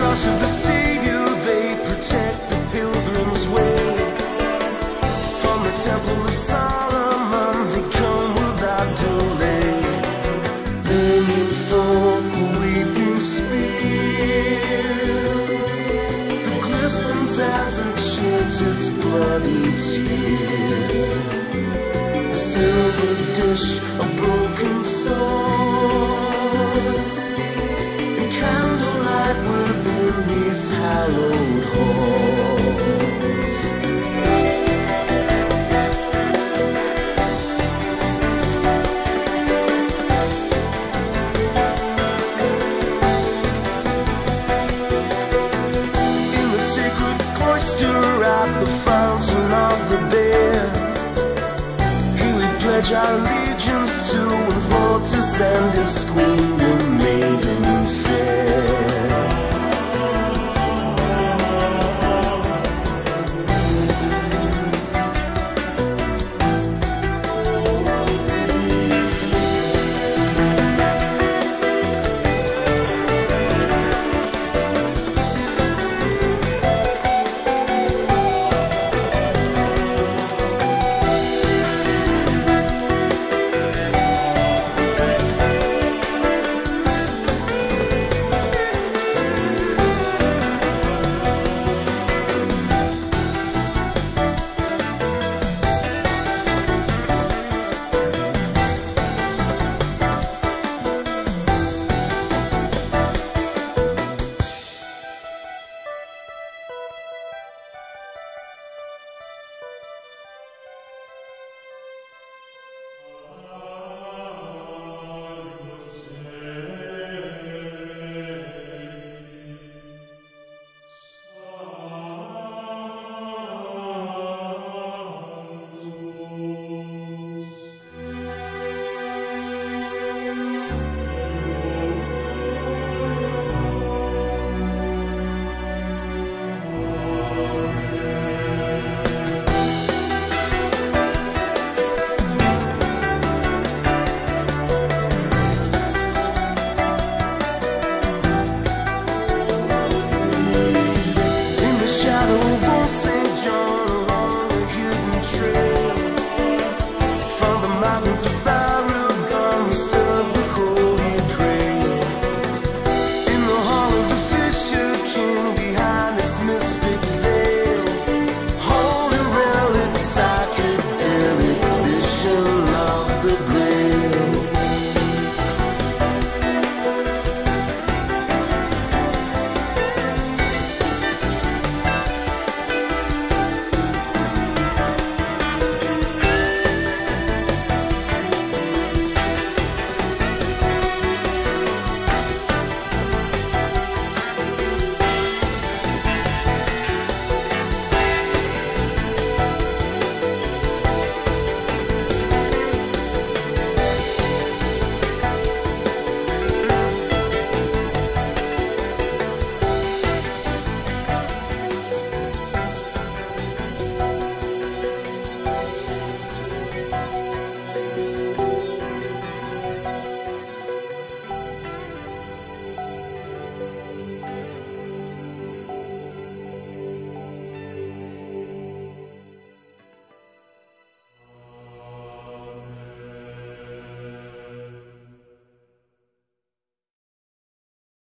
cross of the Savior, they protect the pilgrim's way. From the Temple of Solomon, they come without delay. Leaning forth the weeping spear that glistens as it sheds its bloody tear. A silver dish, a broken sword, and candlelight within these hallowed halls. At the fountain of the Bear, here we pledge our allegiance to and for to send his queen.